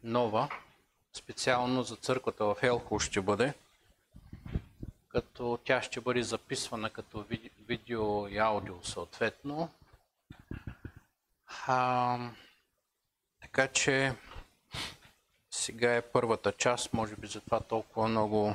нова, специално за църквата в Елхово ще бъде, като тя ще бъде записвана като видео и аудио съответно. Така че сега е първата част, може би затова толкова много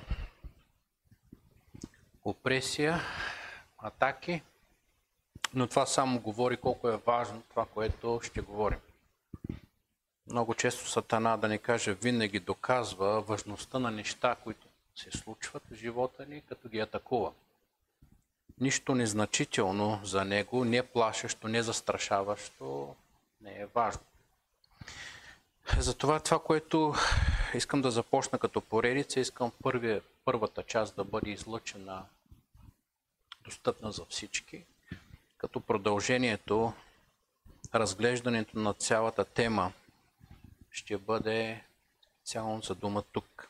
опресия, атаки, но това само говори колко е важно това, което ще говорим. Много често Сатана, да не кажа винаги, доказва важността на неща, които се случват в живота ни, като ги атакува. Нищо незначително за него, не плашещо, не застрашаващо, не е важно. Затова това, което искам да започна като поредица, искам първата част да бъде излъчена, достъпна за всички, като продължението, разглеждането на цялата тема ще бъде цяло за дума тук.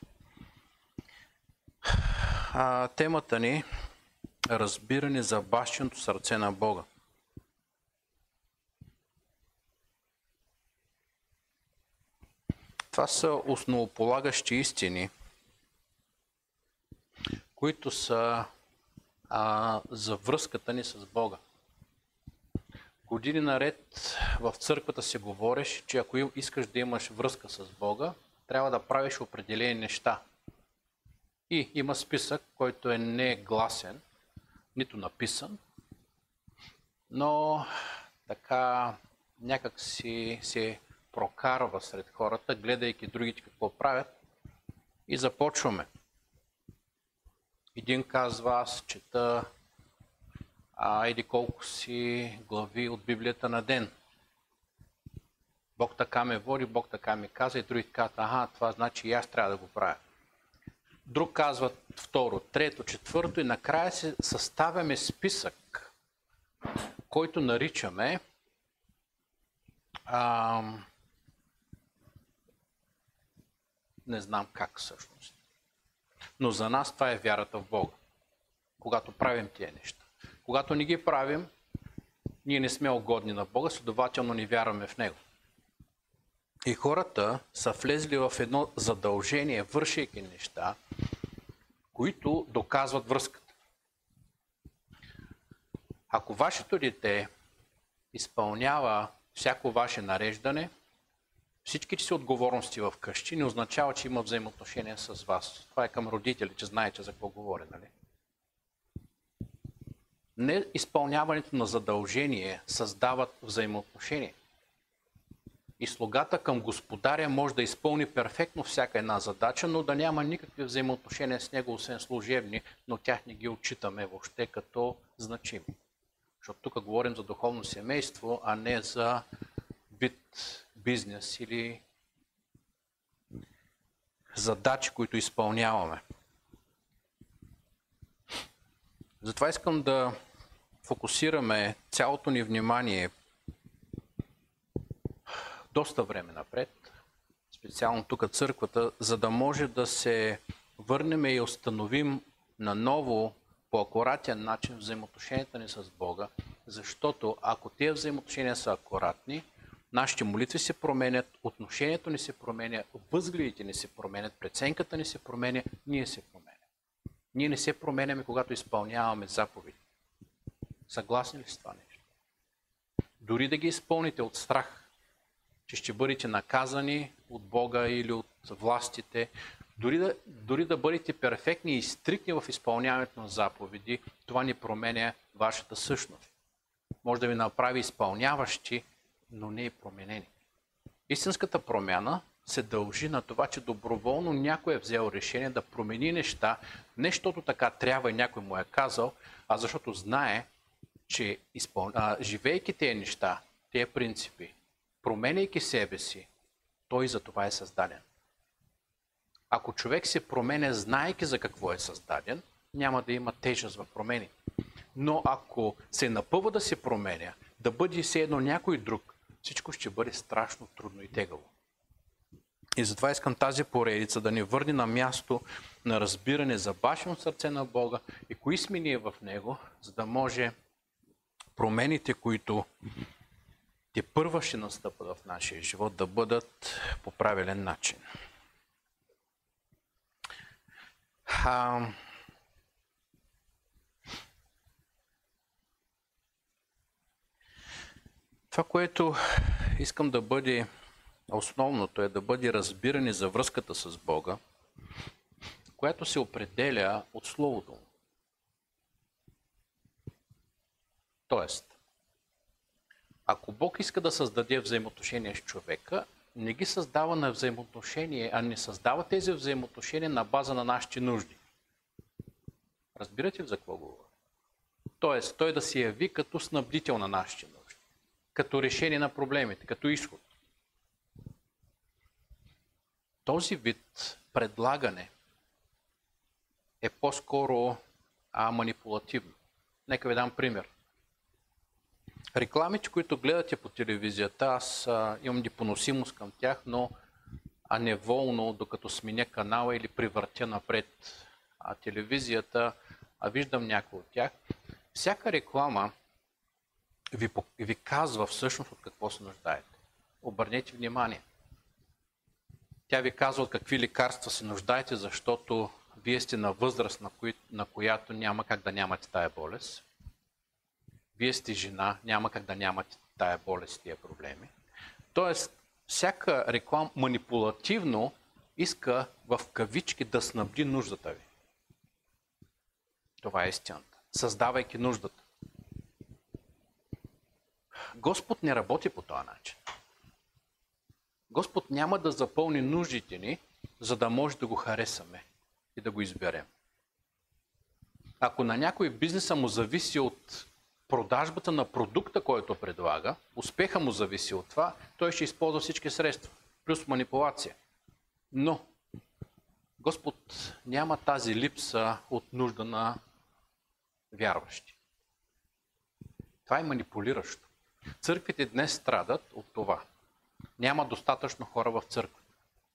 Темата ни е разбиране за бащиното сърце на Бога. Това са основополагащи истини, които са за връзката ни с Бога. Години наред в църквата се говореше, че ако искаш да имаш връзка с Бога, трябва да правиш определени неща. И има списък, който е не гласен, нито написан, но така някак си се прокарва сред хората, гледайки другите какво правят, и започваме. Един казва, аз чета еди колко си глави от Библията на ден. Бог така ме води, Бог така ми каза, и други казват, това значи и аз трябва да го правя. Друг казва второ, трето, четвърто, и накрая се съставяме списък, който наричаме не знам как всъщност. Но за нас това е вярата в Бога, когато правим тия неща. Когато не ги правим, ние не сме угодни на Бога, следователно не вярваме в Него. И хората са влезли в едно задължение, вършейки неща, които доказват връзката. Ако вашето дете изпълнява всяко ваше нареждане, всичките си отговорности в къщи не означава, че има взаимоотношения с вас. Това е към родители, че знаете за какво говоря, нали? Не изпълняването на задължение създават взаимоотношения. И слугата към господаря може да изпълни перфектно всяка една задача, но да няма никакви взаимоотношения с него, освен служебни, но тях не ги отчитаме въобще като значими. Защото тук говорим за духовно семейство, а не за вид бизнес или задачи, които изпълняваме. Затова искам да фокусираме цялото ни внимание доста време напред, специално тук църквата, за да може да се върнем и установим наново по акуратен начин взаимоотношенията ни с Бога, защото ако тези взаимоотношения са акуратни, нашите молитви се променят, отношението ни се променя, възгледите ни се променят, преценката ни се променя, ние се променяме. Ние не се променяме, когато изпълняваме заповеди. Съгласни ли с това нещо? Дори да ги изпълните от страх, че ще бъдете наказани от Бога или от властите, дори да бъдете перфектни и стрикни в изпълняването на заповеди, това не променя вашата същност. Може да ви направи изпълняващи, но не и променени. Истинската промяна се дължи на това, че доброволно някой е взел решение да промени неща, не защото така трябва и някой му е казал, а защото знае, че живейки тези неща, тези принципи, променяйки себе си, той за това е създаден. Ако човек се променя, знаейки за какво е създаден, няма да има тежест в промени. Но ако се напъва да се променя, да бъде все едно някой друг, всичко ще бъде страшно трудно и тегаво. И затова искам тази поредица да ни върне на място на разбиране за бащиното сърце на Бога и кои сме ние в Него, за да може промените, които тепърва ще настъпват в нашия живот, да бъдат по правилен начин. Това, което искам да бъде основното, е да бъде разбиране за връзката с Бога, която се определя от Словото му. Тоест, ако Бог иска да създаде взаимоотношения с човека, не ги създава на взаимоотношения, а не създава тези взаимоотношения на база на нашите нужди. Разбирате ли за какво говоря? Тоест, той да се яви като снабдител на нашите нужди, като решение на проблемите, като изход. Този вид предлагане е по-скоро манипулативно. Нека ви дам пример. Рекламите, които гледате по телевизията, аз имам непоносимост към тях, но неволно, докато сменя канала или привъртя напред телевизията, виждам някои от тях. Всяка реклама ви казва всъщност от какво се нуждаете. Обърнете внимание. Тя ви казва от какви лекарства се нуждаете, защото вие сте на възраст, на която няма как да нямате тая болест. Вие сте жена, няма как да нямате тая болест, тия проблеми. Тоест, всяка реклама манипулативно иска в кавички да снабди нуждата ви. Това е истината. Създавайки нуждата. Господ не работи по този начин. Господ няма да запълни нуждите ни, за да може да го харесаме и да го изберем. Ако на някой бизнеса му зависи от продажбата на продукта, който предлага, успеха му зависи от това, той ще използва всички средства, плюс манипулация. Но Господ няма тази липса от нужда на вярващи. Това е манипулиращо. Църквите днес страдат от това. Няма достатъчно хора в църквата.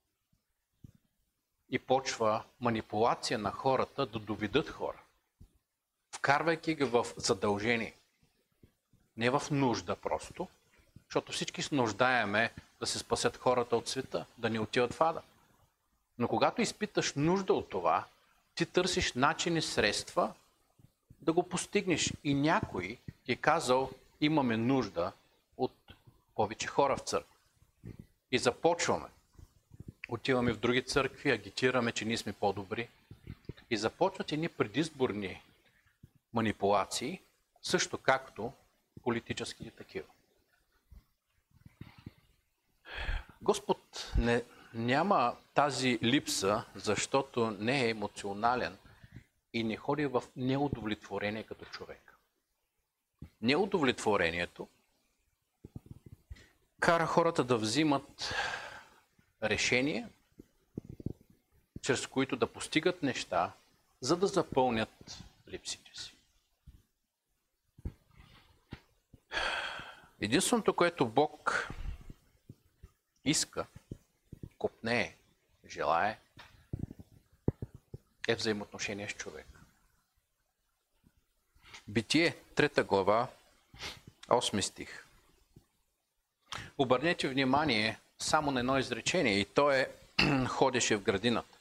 И почва манипулация на хората да доведат хора, вкарвайки ги в задължение. Не в нужда просто, защото всички се нуждаеме да се спасят хората от света, да не отиват в ада. Но когато изпиташ нужда от това, ти търсиш начини, средства да го постигнеш. И някой ти е казал, имаме нужда от повече хора в църква. И започваме. Отиваме в други църкви, агитираме, че ние сме по-добри. И започват едни предизборни манипулации, също както политическите такива. Господ няма тази липса, защото не е емоционален и не ходи в неудовлетворение като човек. Неудовлетворението кара хората да взимат решения, чрез които да постигат неща, за да запълнят липсите си. Единственото, което Бог иска, копнее, желае, е взаимоотношение с човек. Битие, 3 глава, 8 стих. Обърнете внимание само на едно изречение и то е ходеше в градината.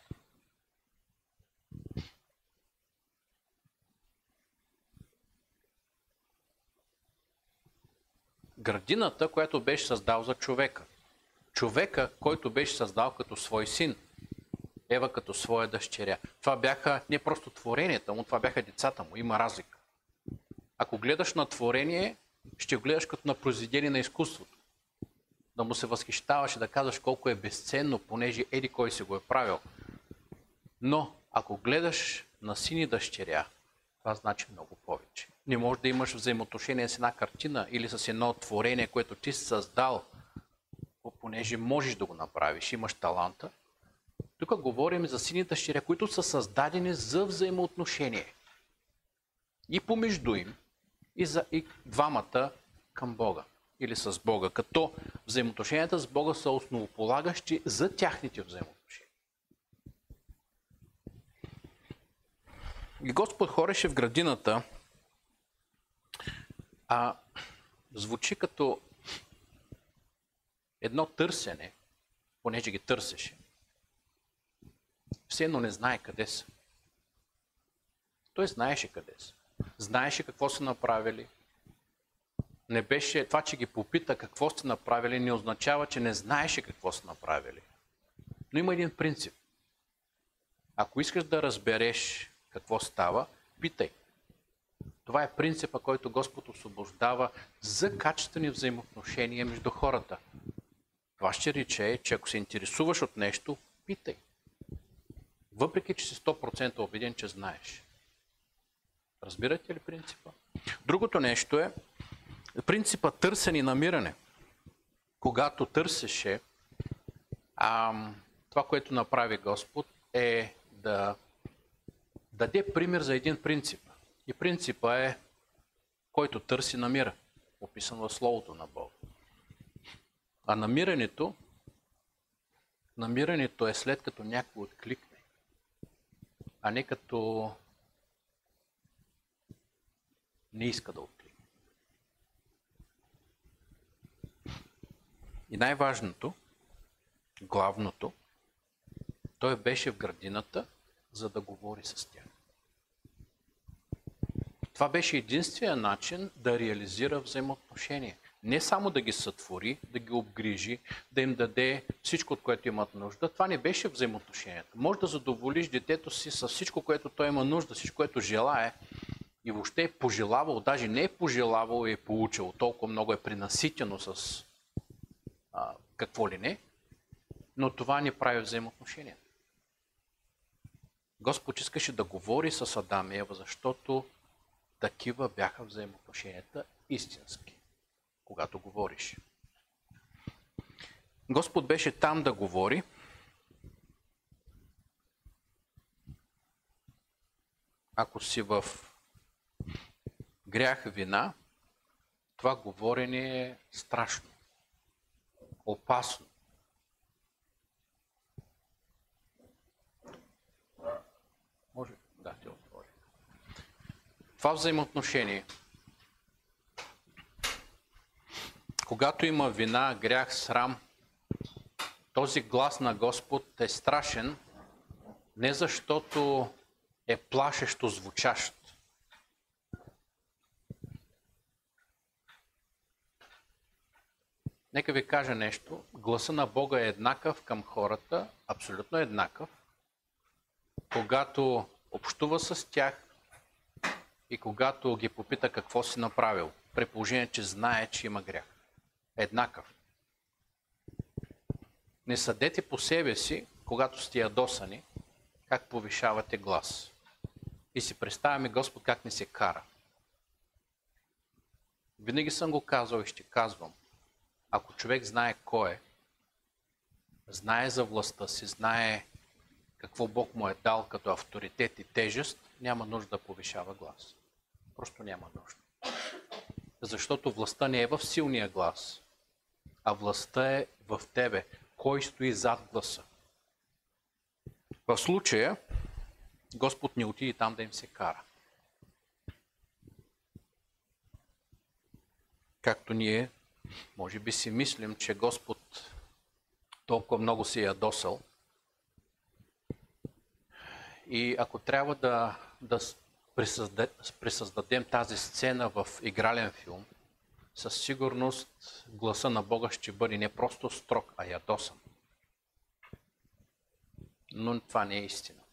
Градината, която беше създал за човека. Човека, който беше създал като свой син. Ева като своя дъщеря. Това бяха не просто творенията му, това бяха децата му. Има разлика. Ако гледаш на творение, ще гледаш като на произведение на изкуството. Да му се възхищаваш и да казваш колко е безценно, понеже еди кой си го е правил. Но ако гледаш на син и дъщеря, това значи много повече. Не можеш да имаш взаимоотношение с една картина или с едно творение, което ти си създал, понеже можеш да го направиш, имаш таланта. Тук говорим за син и дъщеря, които са създадени за взаимоотношение. И помежду им, и двамата към Бога. Или с Бога. Като взаимоотношенията с Бога са основополагащи за тяхните взаимоотношения. И Господ ходеше в градината, звучи като едно търсене, понеже ги търсеше, все едно не знае къде са. Той знаеше къде са. Знаеше какво са направили. Не беше това, че ги попита какво сте направили, не означава, че не знаеше какво са направили. Но има един принцип. Ако искаш да разбереш какво става, питай. Това е принципа, който Господ освобождава за качествени взаимоотношения между хората. Това ще рече, че ако се интересуваш от нещо, питай. Въпреки, че си 100% убеден, че знаеш. Разбирате ли принципа? Другото нещо е принципа търсене и намиране. Когато търсеше, това, което направи Господ, е да даде пример за един принцип. И принципа е, който търси, намира. Описан в Словото на Бога. А намирането е след като някой откликне, а не като не иска да откликне. И най-важното, главното, той беше в градината, за да говори с тях. Това беше единствения начин да реализира взаимоотношения. Не само да ги сътвори, да ги обгрижи, да им даде всичко, от което имат нужда. Това не беше взаимоотношението. Може да задоволиш детето си с всичко, което той има нужда, всичко, което желае и въобще е пожелавал, даже не е пожелавал и е получил. Толкова много е пренаситено с какво ли не, но това не прави взаимоотношения. Господ искаше да говори с Адам и Ева, защото такива бяха взаимоотношенията истински, когато говориш. Господ беше там да говори. Ако си в грях, вина, това говорене е страшно, опасно. Може да ти отворя. Това взаимоотношение, когато има вина, грях, срам, този глас на Господ е страшен, не защото е плашещо звучащ. Нека ви кажа нещо. Гласа на Бога е еднакъв към хората, абсолютно еднакъв, когато общува с тях и когато ги попита какво си направил, при положение, че знае, че има грях. Еднакъв. Не съдете по себе си, когато сте ядосани, как повишавате глас. И си представяме Господ как ни се кара. Винаги съм го казал и ще казвам. Ако човек знае кой е, знае за властта си, знае какво Бог му е дал като авторитет и тежест, няма нужда да повишава глас. Просто няма нужда. Защото властта не е в силния глас, а властта е в тебе. Кой стои зад гласа? В случая, Господ не отиде там да им се кара. Както ние, може би си мислим, че Господ толкова много се е ядосал. И ако трябва да пресъздадем тази сцена в игрален филм, със сигурност гласа на Бога ще бъде не просто строг, а ядосан. Но това не е истина.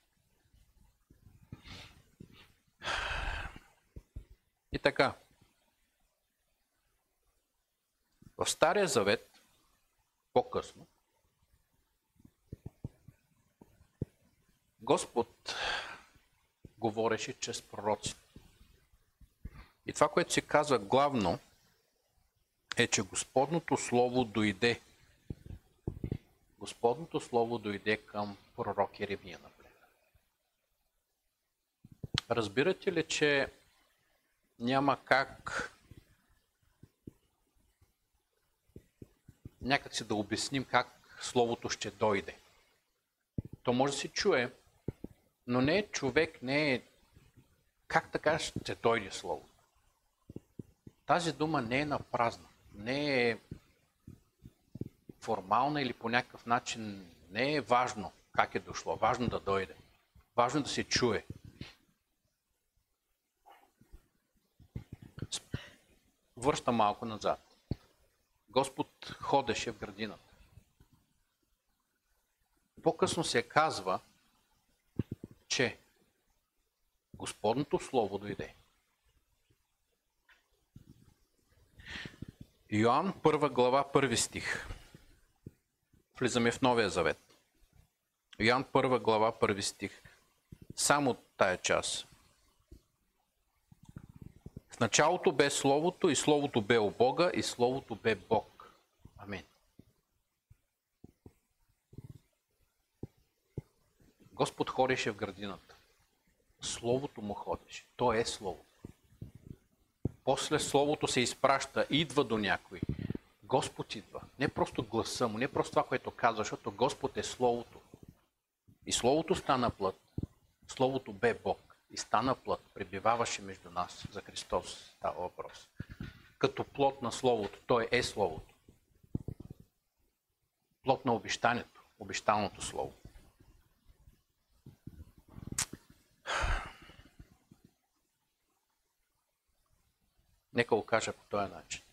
И така, в Стария Завет, по-късно, Господ говореше чрез пророците. И това, което се казва главно, е, че Господното Слово дойде. Господното Слово дойде към пророк Еремия, например. Разбирате ли, че няма как някак си да обясним как Словото ще дойде? То може да се чуе, но не е човек, не е как така ще дойде Словото. Тази дума не е напразна, не е формална или по някакъв начин не е важно как е дошло. Важно да дойде. Важно да се чуе. Връща малко назад. Господ ходеше в градината. По-късно се казва, че Господното Слово дойде. Йоан 1 глава 1 стих. Влизаме в Новия Завет. Йоан 1 глава 1 стих. Само тая част. В началото бе Словото и Словото бе у Бога и Словото бе Бог. Амин. Господ ходеше в градината. Словото му ходеше. То е Словото. После Словото се изпраща, идва до някой. Господ идва. Не просто гласа му, не просто това, което казва, защото Господ е Словото. И Словото стана плът. Словото бе Бог. И стана плът. Пребиваваше между нас. За Христос става въпрос. Като плод на Словото. Той е Словото. Плод на обещанието. Обещаното Слово. Нека го кажа по този начин.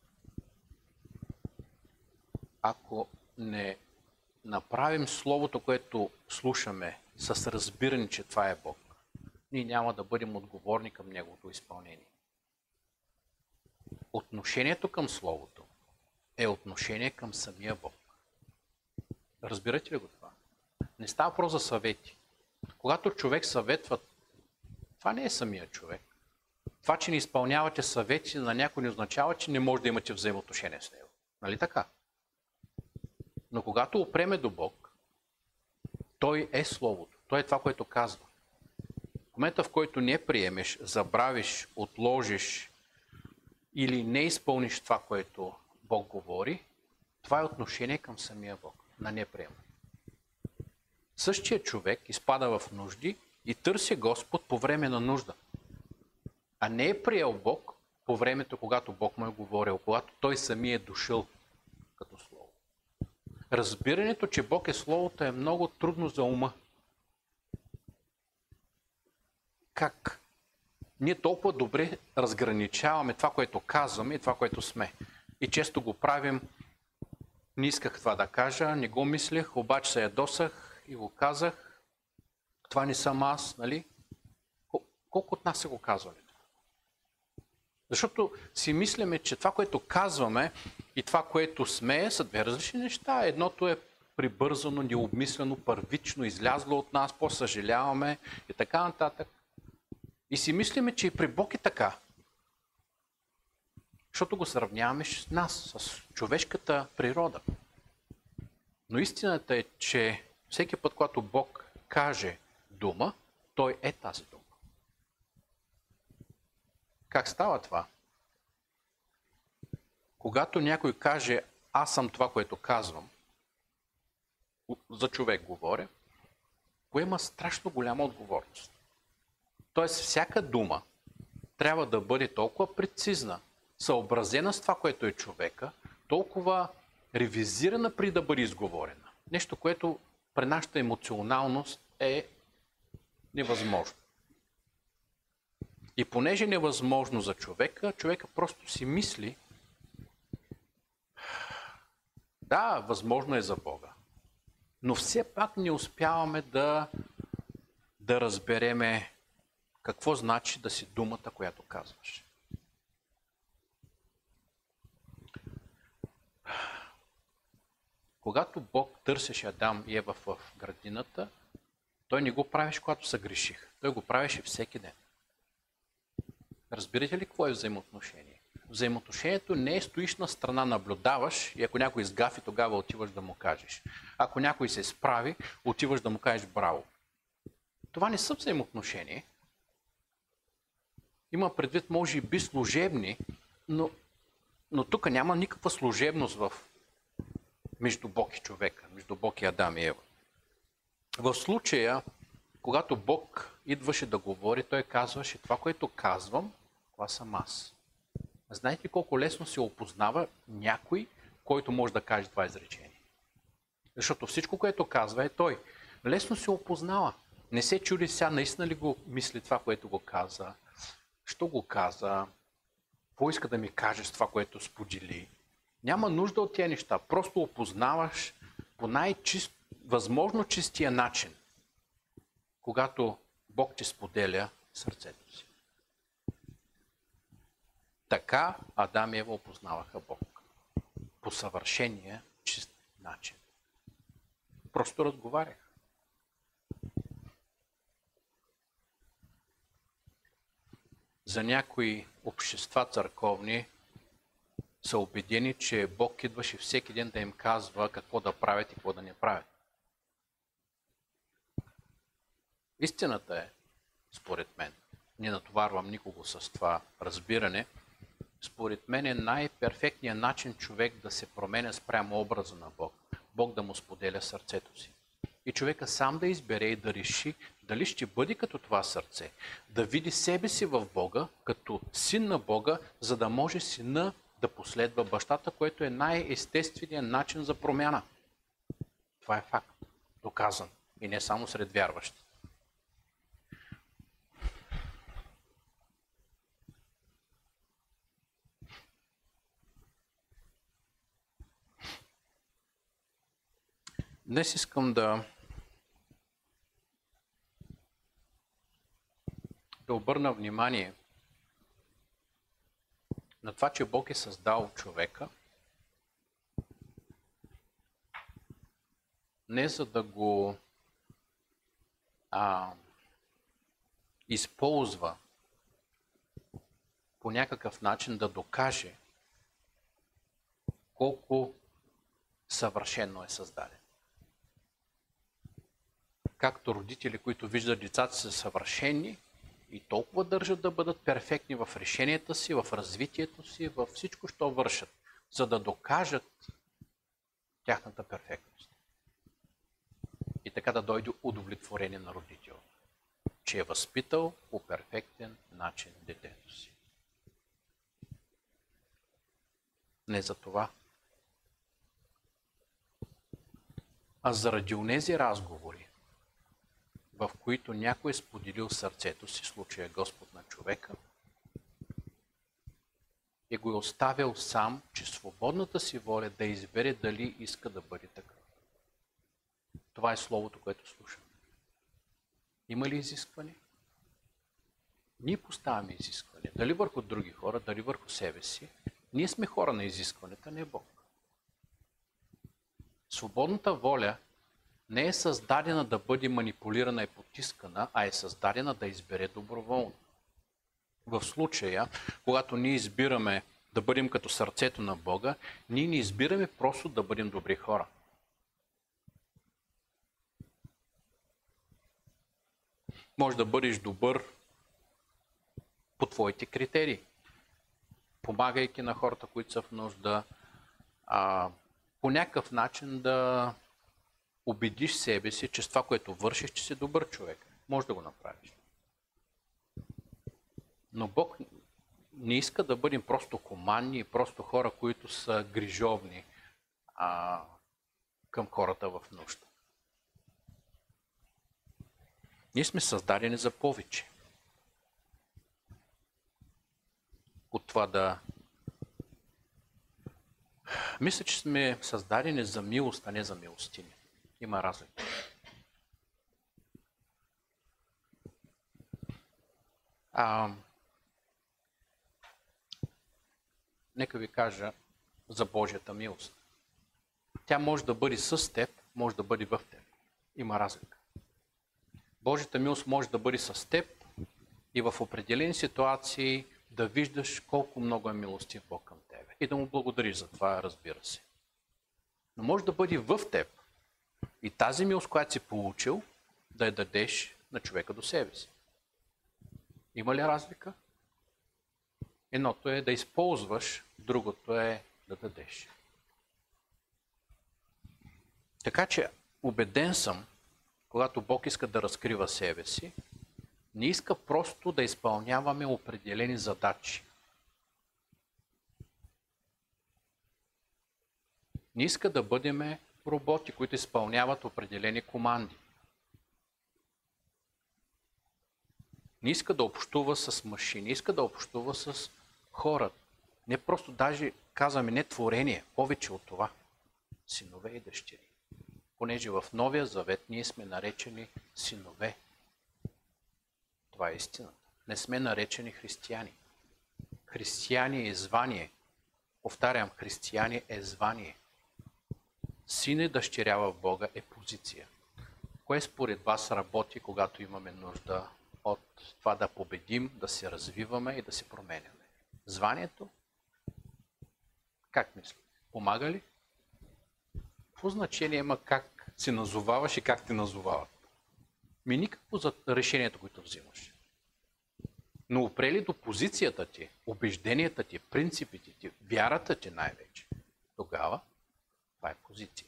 Ако не направим Словото, което слушаме, с разбиране, че това е Бог, ние няма да бъдем отговорни към Неговото изпълнение. Отношението към Словото е отношение към самия Бог. Разбирате ли го това? Не става въпрос за съвети. Когато човек съветва, това не е самия човек. Това, че не изпълнявате съвети на някой, не означава, че не може да имате взаимоотношение с него. Нали така? Но когато опреме до Бог, Той е Словото. Той е това, което казва. В момента, в който не приемеш, забравиш, отложиш или не изпълниш това, което Бог говори, това е отношение към самия Бог, на неприема. Същия човек изпада в нужди и търси Господ по време на нужда. А не е приел Бог по времето, когато Бог му е говорил, когато той самия е дошъл като Слово. Разбирането, че Бог е Словото, е много трудно за ума. Как? Ние толкова добре разграничаваме това, което казваме и това, което сме. И често го правим. Не исках това да кажа, не го мислех, обаче се ядосах и го казах. Това не съм аз, нали? Колко от нас са го казвали? Защото си мислиме, че това, което казваме и това, което сме, са две различни неща. Едното е прибързано, необмислено, първично, излязло от нас, по-съжаляваме и така нататък. И си мислиме, че и при Бог е така. Защото го сравняваме с нас, с човешката природа. Но истината е, че всеки път, когато Бог каже дума, Той е тази дума. Как става това? Когато някой каже, аз съм това, което казвам, за човек говоря, поема страшно голяма отговорност. Тоест, всяка дума трябва да бъде толкова прецизна, съобразена с това, което е човека, толкова ревизирана преди да бъде изговорена. Нещо, което при нашата емоционалност е невъзможно. И понеже е невъзможно за човека, човека просто си мисли, да, възможно е за Бога. Но все пак не успяваме да разбереме какво значи да си думата, която казваш. Когато Бог търсеше Адам и Ева в градината, Той не го правеше, когато се грешиха. Той го правеше всеки ден. Разбирате ли какво е взаимоотношение? Взаимоотношението не е стоиш на страна, наблюдаваш и ако някой сгафи, тогава отиваш да му кажеш. Ако някой се справи, отиваш да му кажеш браво. Това не са взаимоотношения. Има предвид, може би, служебни, но тук няма никаква служебност между Бог и човека, между Бог и Адам и Ева. В случая, когато Бог идваше да говори, Той казваше, това, което казвам, това съм аз. Знаете ли колко лесно се опознава някой, който може да каже това изречение? Защото всичко, което казва, е Той. Лесно се опознава. Не се чуди сега, наистина ли го мисли това, което го каза? Що го каза? Какво иска да ми каже с това, което сподели? Няма нужда от тези неща. Просто опознаваш по най-чист, възможно чистия начин, когато Бог ти споделя сърцето си. Така Адам и Ева опознаваха Бог. По съвършения, чист начин. Просто разговаряха. За някои общества църковни са убедени, че Бог идваше всеки ден да им казва какво да правят и какво да не правят. Истината е, според мен, не натоварвам никого с това разбиране, според мен е най-перфектният начин човек да се променя спрямо образа на Бог. Бог да му споделя сърцето си. И човека сам да избере и да реши дали ще бъде като това сърце. Да види себе си в Бога, като син на Бога, за да може сина да последва бащата, което е най-естественият начин за промяна. Това е факт. Доказан. И не само сред вярващи. Днес искам да обърна внимание на това, че Бог е създал човека не за да го използва по някакъв начин да докаже колко съвършено е създаден. Както родители, които виждат децата си съвършени и толкова държат да бъдат перфектни в решенията си, в развитието си, във всичко, що вършат, за да докажат тяхната перфектност. И така да дойде удовлетворение на родител, че е възпитал по перфектен начин детето си. Не за това, а заради онези разговори, в които някой е споделил сърцето си, случая Господ на човека, и го е оставил сам, че свободната си воля да избере дали иска да бъде такъв. Това е словото, което слушаме. Има ли изискване? Ние поставяме изискване. Дали върху други хора, дали върху себе си. Ние сме хора на изискването, не Бог. Свободната воля не е създадена да бъде манипулирана и потискана, а е създадена да избере доброволно. В случая, когато ние избираме да бъдем като сърцето на Бога, ние не избираме просто да бъдем добри хора. Може да бъдеш добър по твоите критерии, помагайки на хората, които са в нужда, по някакъв начин да убедиш себе си, че с това, което вършиш, че си добър човек. Може да го направиш. Но Бог не иска да бъдем просто командни и просто хора, които са грижовни към хората в нужда. Ние сме създадени за повече. От това да... Мисля, че сме създадени за милост, а не за милостиня. Има разлика. Нека ви кажа за Божията милост. Тя може да бъде с теб, може да бъде в теб. Има разлика. Божията милост може да бъде с теб и в определени ситуации да виждаш колко много е милостив Бог към тебе. И да му благодариш за това, разбира се. Но може да бъде в теб и тази милост, която си получил, да я дадеш на човека до себе си. Има ли разлика? Едното е да използваш, другото е да дадеш. Така че убеден съм, когато Бог иска да разкрива себе си, не иска просто да изпълняваме определени задачи. Не иска да бъдем роботи, които изпълняват определени команди. Не иска да общува с машини, иска да общува с хора. Не просто, даже казваме не творение, повече от това. Синове и дъщери. Понеже в Новия Завет ние сме наречени синове. Това е истината. Не сме наречени християни. Християни е звание. Повтарям, християни е звание. Син и дъщеря в Бога е позиция. Кое според вас работи, когато имаме нужда от това да победим, да се развиваме и да се променяме? Званието? Как мислите? Помага ли? Какво значение има как се назоваваш и как те назовават? Никакво за решението, което взимаш. Но опре ли до позицията ти, убежденията ти, принципите ти, вярата ти най-вече, тогава това е позиция.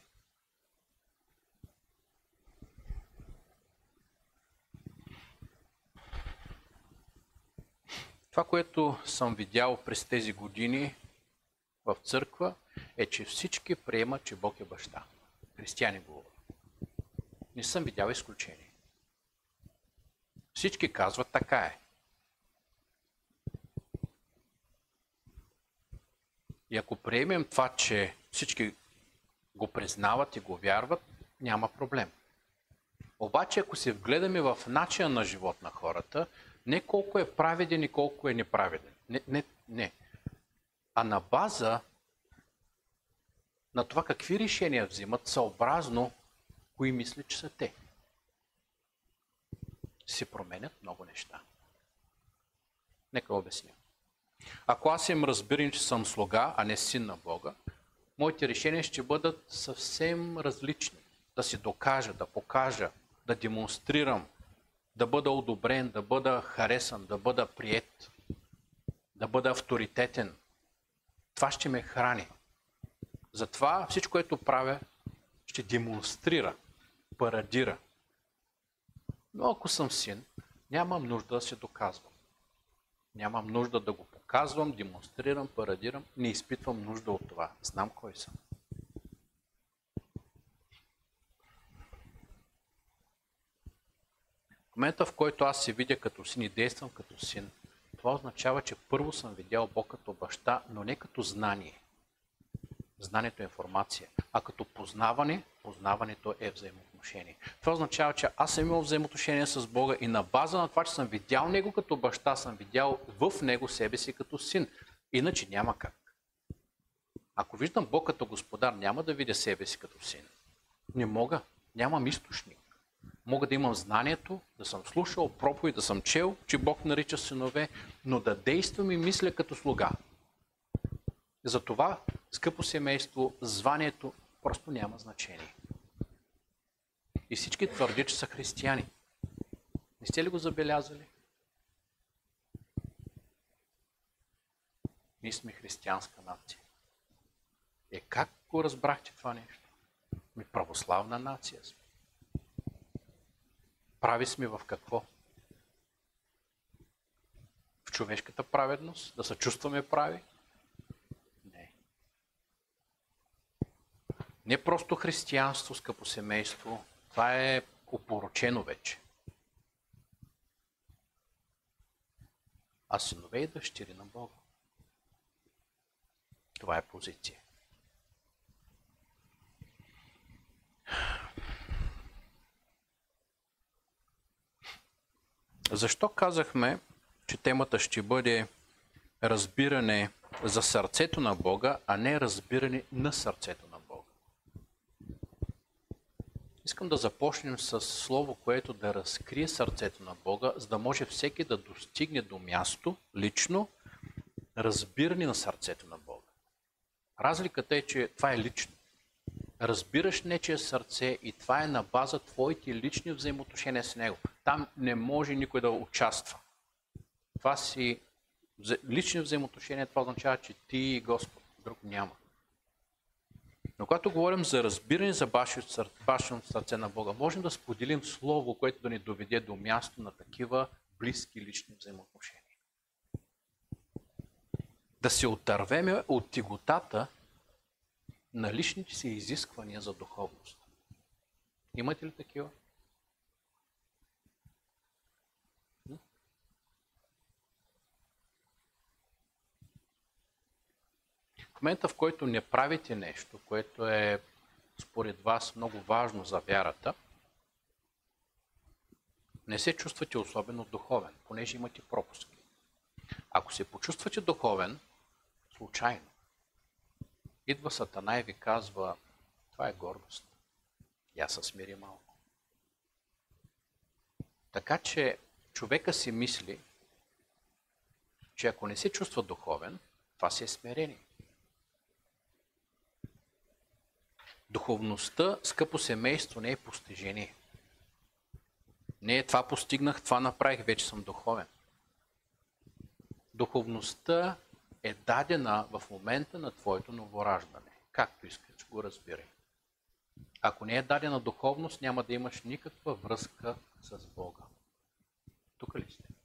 Това, което съм видял през тези години в църква, е, че всички приемат, че Бог е баща. Християни говорят. Не съм видял изключение. Всички казват, така е. И ако приемем това, че всички го признават и го вярват, няма проблем. Обаче, ако се вгледаме в начина на живот на хората, не колко е праведен и колко е неправеден. Не. А на база на това какви решения взимат, съобразно кои мислят, че са те. Се променят много неща. Нека обясня. Ако аз им разбирам, че съм слуга, а не син на Бога, моите решения ще бъдат съвсем различни. Да си докажа, да покажа, да демонстрирам, да бъда одобрен, да бъда харесан, да бъда приет, да бъда авторитетен. Това ще ме храни. Затова всичко, което правя, ще демонстрира, парадира. Но ако съм син, нямам нужда да се доказвам. Нямам нужда да го показвам, демонстрирам, парадирам. Не изпитвам нужда от това. Знам кой съм. В момента, в който аз се видя като син и действам като син, това означава, че първо съм видял Бог като баща, но не като знание. Знанието е информация. А като познаване, познаването е взаимоотношение. Това означава, че аз съм имал взаимоотношение с Бога и на база на това, че съм видял Него като баща, съм видял в Него себе си като син. Иначе няма как. Ако виждам Бог като господар, няма да видя себе си като син. Не мога. Нямам източник. Мога да имам знанието, да съм слушал проповед, да съм чел, че Бог нарича синове, но да действам и мисля като слуга. Затова, скъпо семейство, званието просто няма значение. И всички твърдят, че са християни. Не сте ли го забелязали? Ние сме християнска нация. Как го разбрахте това нещо? Православна нация сме. Прави сме в какво? В човешката праведност? Да се чувстваме прави? Не. Не просто християнство, скъпо семейство, това е опорочено вече. А синове и дъщери на Бога. Това е позиция. Защо казахме, че темата ще бъде разбиране за сърцето на Бога, а не разбиране на сърцето на Бога? Искам да започнем с слово, което да разкрие сърцето на Бога, за да може всеки да достигне до място, лично, разбиране на сърцето на Бога. Разликата е, че това е лично. Разбираш нечие сърце и това е на база твоите лични взаимоотношения с Него. Там не може никой да участва. Това си лични взаимоотношения, това означава, че ти и Господ, друг няма. Но когато говорим за разбиране за бащиното сърце на Бога, можем да споделим слово, което да ни доведе до място на такива близки лични взаимоотношения. Да се отървеме от тиготата на личните си изисквания за духовност. Имате ли такива? В момента, в който не правите нещо, което е според вас много важно за вярата, не се чувствате особено духовен, понеже имате пропуски. Ако се почувствате духовен, случайно, идва Сатана и ви казва, това е гордост. Я се смири малко. Така че човека си мисли, че ако не се чувства духовен, това си е смирение. Духовността, скъпо семейство, не е постижение. Не е това постигнах, това направих, вече съм духовен. Духовността е дадена в момента на твоето новораждане. Както искаш, го разбирай. Ако не е дадена духовност, няма да имаш никаква връзка с Бога. Тук ли сте?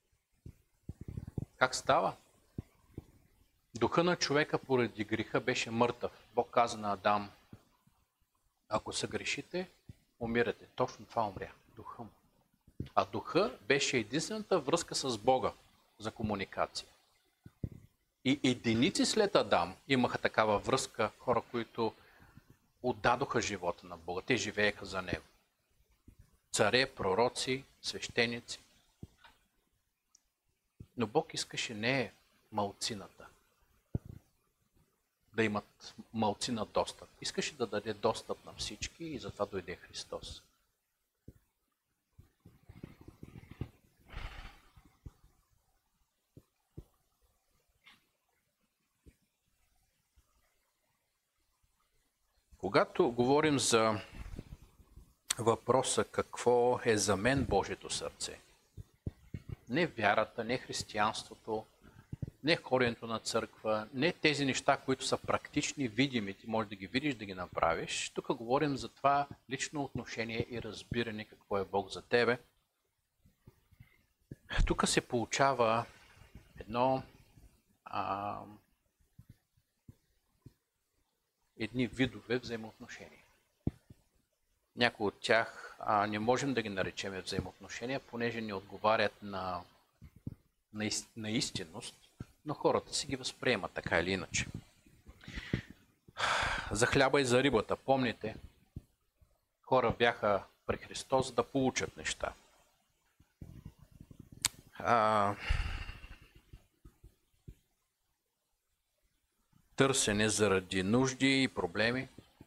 Как става? Духа на човека поради греха беше мъртъв. Бог каза на Адам, ако съгрешите, умирате. Точно това умря. Духа му. А духа беше единствената връзка с Бога за комуникация. И единици след Адам имаха такава връзка, хора, които отдадоха живота на Бога. Те живееха за Него. Царе, пророци, свещеници. Но Бог искаше не малцината да имат малцина достъп. Искаше да даде достъп на всички и затова дойде Христос. Когато говорим за въпроса какво е за мен Божието сърце, не вярата, не християнството, не ходенето на църква, не тези неща, които са практични, видими, ти можеш да ги видиш, да ги направиш. Тук говорим за това лично отношение и разбиране какво е Бог за тебе. Тук се получава едни видове взаимоотношения. Някои от тях не можем да ги наречем взаимоотношения, понеже не отговарят на истинност, но хората си ги възприемат така или иначе. За хляба и за рибата, помните, хора бяха при Христос да получат неща. Търсене заради нужди и проблеми.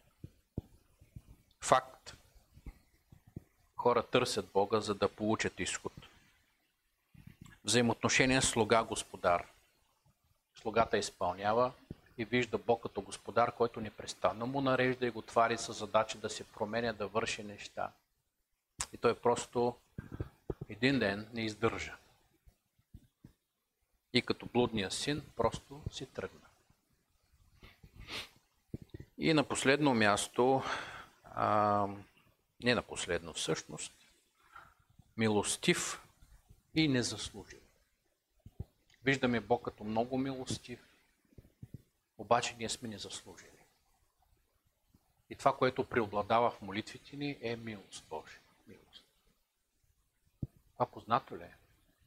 Факт. Хора търсят Бога, за да получат изход. Взаимоотношение слуга-господар. Слугата изпълнява и вижда Бог като господар, който непрестанно му нарежда и го твари със задача да се променя, да върши неща. И той просто един ден не издържа. И като блудния син просто си тръгна. И на последно място, не на последно всъщност, милостив и незаслужен. Виждаме Бог като много милостив, обаче ние сме незаслужени. И това, което преобладава в молитвите ни, е милост Божия. Милост. Това познато ли е?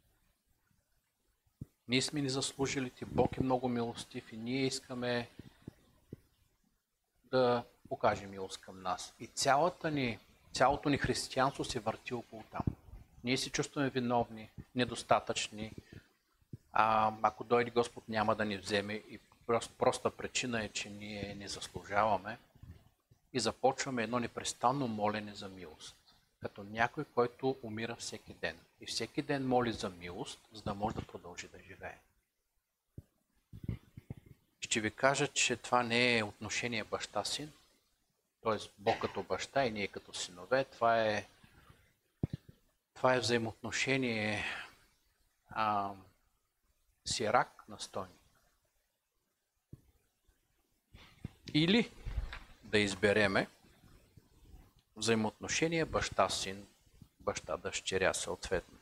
Ние сме незаслужилите, Бог е много милостив и ние искаме да покаже милост към нас. И цялото ни християнство се върти около там. Ние се чувстваме виновни, недостатъчни. Ако дойде Господ, няма да ни вземе. И проста причина е, че ние не заслужаваме. И започваме едно непрестанно молене за милост. Като някой, който умира всеки ден. И всеки ден моли за милост, за да може да продължи да живее. Ще ви кажа, че това не е отношение баща-син, т.е. Бог като баща и ние като синове. Това е взаимоотношение сирак настойник. Или да избереме взаимоотношение баща-син, баща-дъщеря съответно.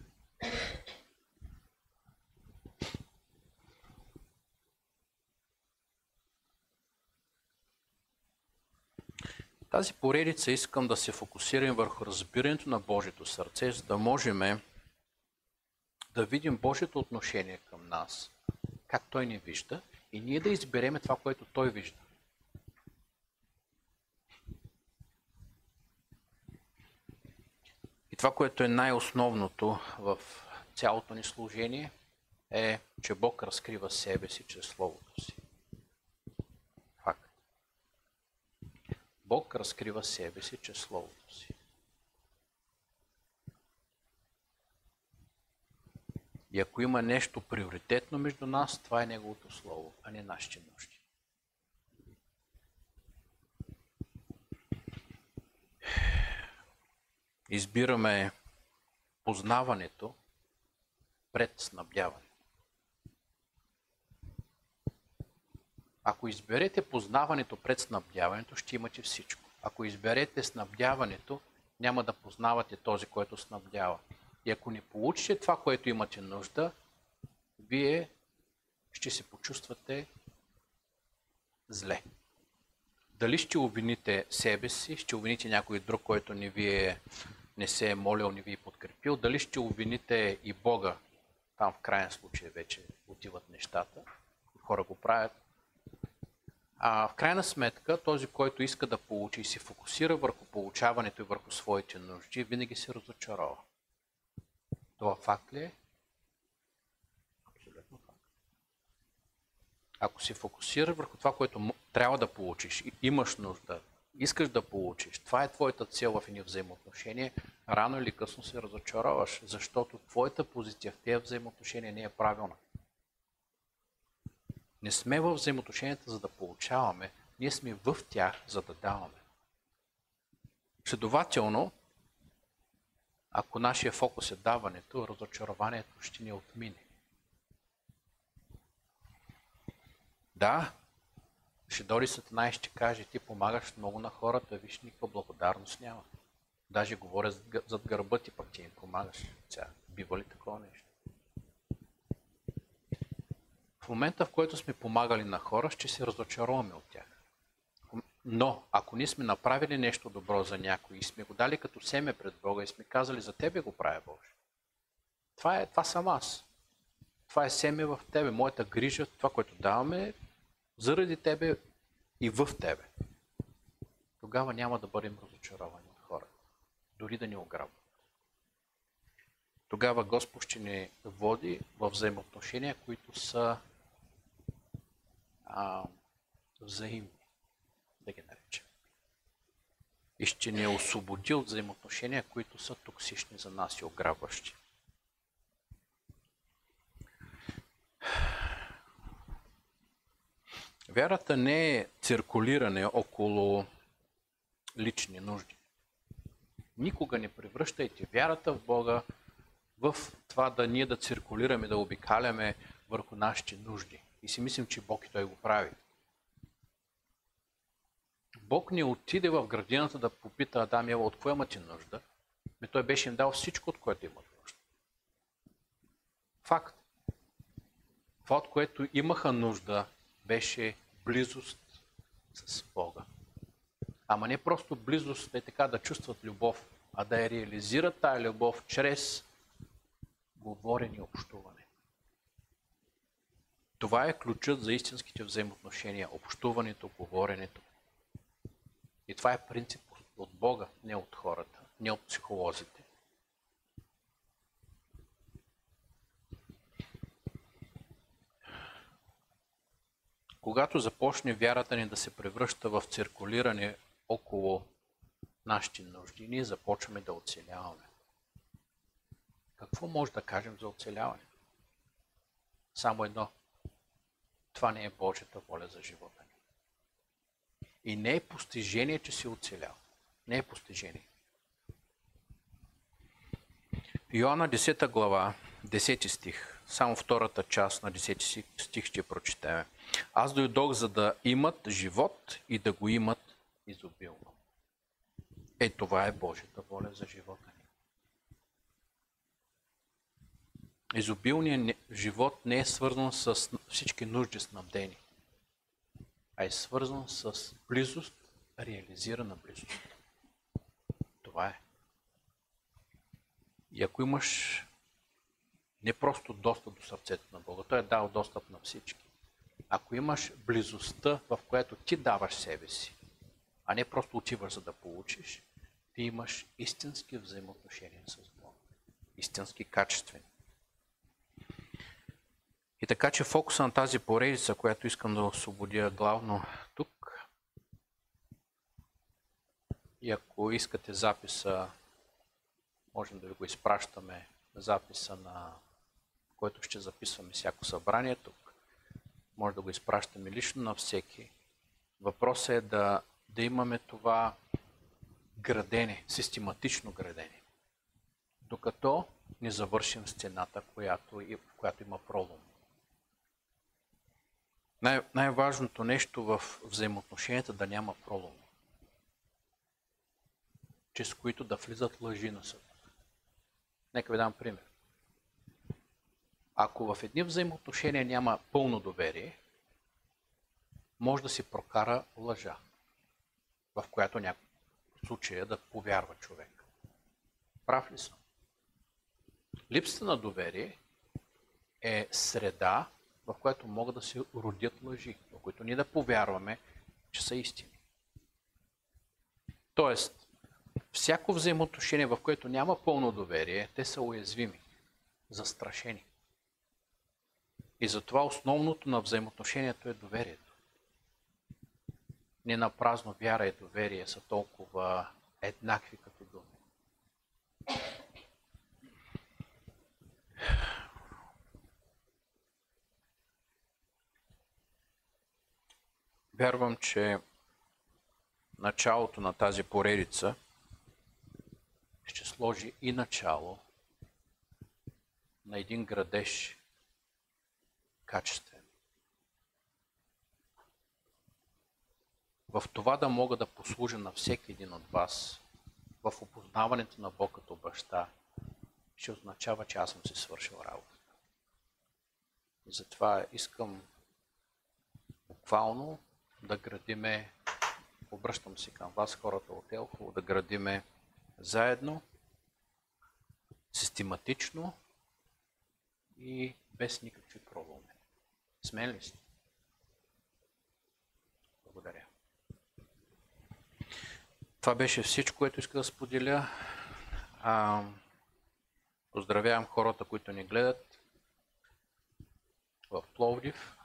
Тази поредица искам да се фокусирам върху разбирането на Божието сърце, за да можем да видим Божието отношение към нас, как Той ни вижда и ние да избереме това, което Той вижда. И това, което е най-основното в цялото ни служение, е, че Бог разкрива себе си чрез Словото си. Факт. Бог разкрива себе си чрез Словото си. И ако има нещо приоритетно между нас, това е Неговото Слово, а не нашите нужди. Избираме познаването пред снабдяване. Ако изберете познаването пред снабдяването, ще имате всичко. Ако изберете снабдяването, няма да познавате този, който снабдява. И ако не получите това, което имате нужда, вие ще се почувствате зле. Дали ще обвините себе си, ще обвините някой друг, който не се е молил, не ви е подкрепил, дали ще обвините и Бога, там в крайен случай вече отиват нещата, хора го правят. А в крайна сметка, този, който иска да получи и се фокусира върху получаването и върху своите нужди, винаги се разочарова. Това факт ли е? Абсолютно факт. Ако се фокусира върху това, което трябва да получиш, имаш нужда, искаш да получиш, това е твоята цел в едни взаимоотношения, рано или късно се разочароваш, защото твоята позиция в тези взаимоотношения не е правилна. Не сме във взаимоотношенията, за да получаваме, ние сме в тях, за да даваме. Следователно, ако нашия фокус е даването, разочарованието ще ни отмине. Да, ще дойде Сатана и ще каже, ти помагаш много на хората, виж, никаква благодарност няма. Даже говоря зад гърба ти, пък ти им помагаш. Бива ли такова нещо? В момента, в който сме помагали на хора, ще се разочароваме от тях. Но, ако ние сме направили нещо добро за някой и сме го дали като семе пред Бога и сме казали, за тебе го правя Боже. Това съм аз. Това е семе в тебе. Моята грижа, това, което даваме, заради тебе и в тебе. Тогава няма да бъдем разочаровани от хората. Дори да ни ограбват. Тогава Господ ще ни води в взаимоотношения, които са взаимни, да ги наречем. И ще ни освободи от взаимоотношения, които са токсични за нас и ограбващи. Вярата не е циркулиране около лични нужди. Никога не превръщайте вярата в Бога в това ние да циркулираме, да обикаляме върху нашите нужди. И си мислим, че Бог и Той го прави. Бог не отиде в градината да попита Адам и Ева, от какво имате нужда? Той беше им дал всичко, от което имат нужда. Факт. Това, от което имаха нужда, беше близост с Бога. Ама не просто близост, така да чувстват любов, а да я реализират тая любов чрез говорене и общуване. Това е ключът за истинските взаимоотношения, общуването, говоренето. И това е принцип от Бога, не от хората, не от психолозите. Когато започне вярата ни да се превръща в циркулиране около нашите нужди, ние започваме да оцеляваме. Какво може да кажем за оцеляване? Само едно. Това не е Божията воля за живота ни. И не е постижение, че си оцелял. Не е постижение. Йоанна 10 глава, 10 стих, само втората част на 10 стих ще прочетем. Аз дойдох, за да имат живот и да го имат изобилно. Това е Божията воля за живота ни. Изобилният живот не е свързан с всички нужди снабдени, а е свързан с близост реализирана близост. Това е. И ако имаш не просто достъп до сърцето на Бога, той е дал достъп на всички. Ако имаш близостта, в която ти даваш себе си, а не просто отиваш за да получиш, ти имаш истински взаимоотношения с Бога. Истински качествени. И така, че фокуса на тази поредица, която искам да освободя главно тук, и ако искате записа, можем да ви го изпращаме, записа, на който ще записваме всяко събрание тук. Може да го изпращаме лично на всеки. Въпросът е да имаме това градене, систематично градене, докато не завършим стената, в която има пролом. Най-важното нещо в взаимоотношенията да няма пролом, чрез които да влизат лъжи на съд. Нека ви дам пример. Ако в едни взаимоотношения няма пълно доверие, може да се прокара лъжа, в която някой случая да повярва човек. Прав ли съм? Липсата на доверие е среда, в която могат да се родят лъжи, в които ние да повярваме, че са истини. Тоест, всяко взаимоотношение, в което няма пълно доверие, те са уязвими, застрашени. И затова основното на взаимоотношението е доверието. Не напразно вяра и доверие са толкова еднакви като думи. Вярвам, че началото на тази поредица ще сложи и начало на един градеж качествен. В това да мога да послужа на всеки един от вас в опознаването на Бог като баща, ще означава, че аз съм си свършил работата. И затова искам буквално да градиме, обръщам се към вас, хората от Елхово, да градиме заедно, систематично и без никакви проблеми. Смен ли сте? Благодаря. Това беше всичко, което иска да споделя. Поздравявам хората, които ни гледат в Пловдив,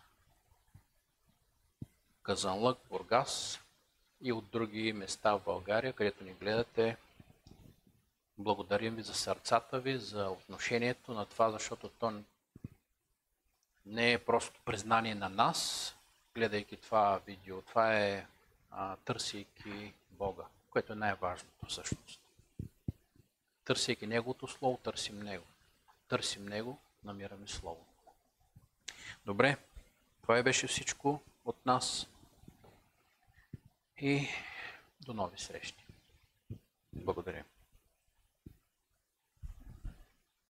Казанлък, Бургас и от други места в България, където ни гледате. Благодарим ви за сърцата ви, за отношението на това, защото то не е просто признание на нас, гледайки това видео. Това е търсейки Бога, което е най-важното всъщност. Търсейки Неговото Слово, търсим Него. Търсим Него, намираме Слово. Добре, това беше всичко от нас и до нови срещи. Благодаря.